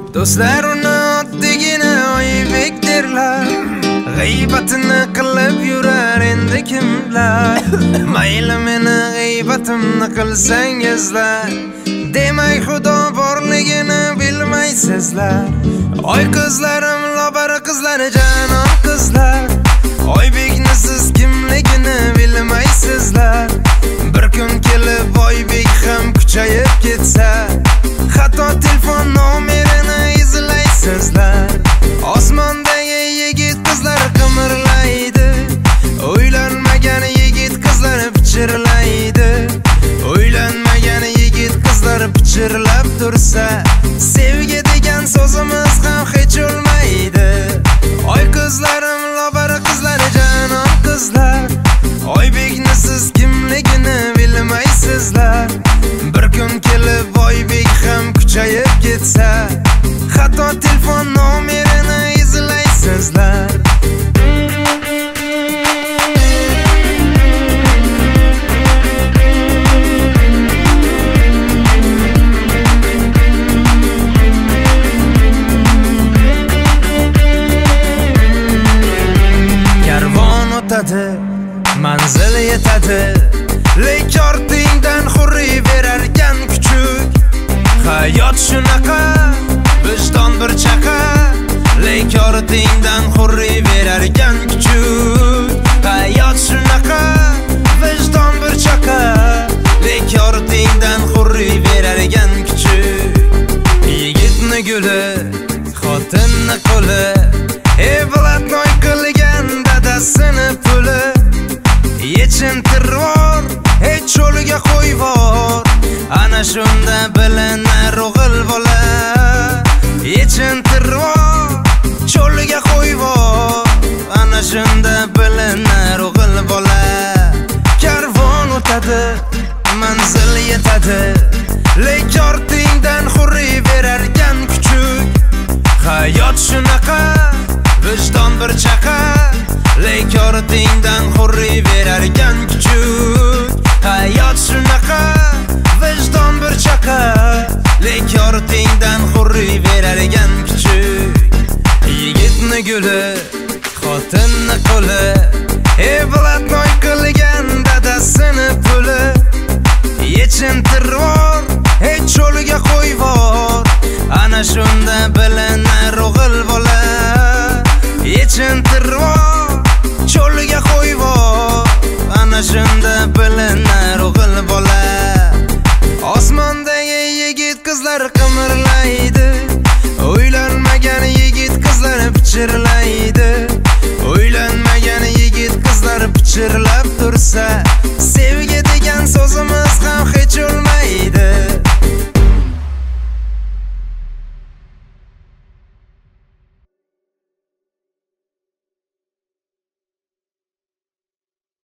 Do'stlar uni oddigina oybek derlar, g'iybatini qilib yurar endi kimlar. Mayli meni g'iybatimni qilsangizlar, demak xudo borligini bilmaysizlar. Oy qizlarim, lobar qizlar, janon qizlar, oybekni siz kimligini bilmaysizlar. Bir kun kelib oybek ham kuchayib ketsa, hatto telefon nomerini izlaysizlar. Osmondagi yigit qizlar qimirlaydi, o'ylanmagan yigit qizlar pichirlaydi. O'ylanmagan yigit qizlar pichirlab tursa, sevgi degan so'zimiz ham hech o'lmaydi. Oy qizlarim, lobar qizlar, janon qizlar, oybekni siz kimligini bilmaysizlar. Bir kun kelib oybek ham kuchayib ketsa, hatto telefon nomerini izlaysizlar. Karvon o'tadi, manzil yetadi, lek ortingdan hurriverarkan kuchuk. Hayot shunaqa, vijdon bir chaqa, lek ortingdan hurriverarkan kuchuk. Hayot shunaqa, vijdon bir chaqa, lek ortingdan hurriverarkan kuchuk. Yigitni guli, xotinni qo'li, evlatnoy qilgan dadasini puli. Yechintirvor, cho'liga qo'yvor, ana shunda bilinar o'g'il bola. Yechintirvor, cho'liga qo'yvor, ana shunda bilinar o'g'il bola. Karvon o'tadi, manzil yetadi, lek ortingdan hurriverarkan kuchuk. Hayot shunaqa, vijdon bir chaqa, lek ortingdan hurriverarkan kuchuk. Hayot shunaqa, vijdon bir chaqa, lek ortingdan hurriverarkan kuchuk. Yigitni guli, xotinni qo'li, evlatnoy qilgan dadasini puli. Yechintirvor, cho'liga qo'yvor, ana shunda bilinar o'g'il bola. Yechintirvor, cho'liga qo'yvor, ana shunda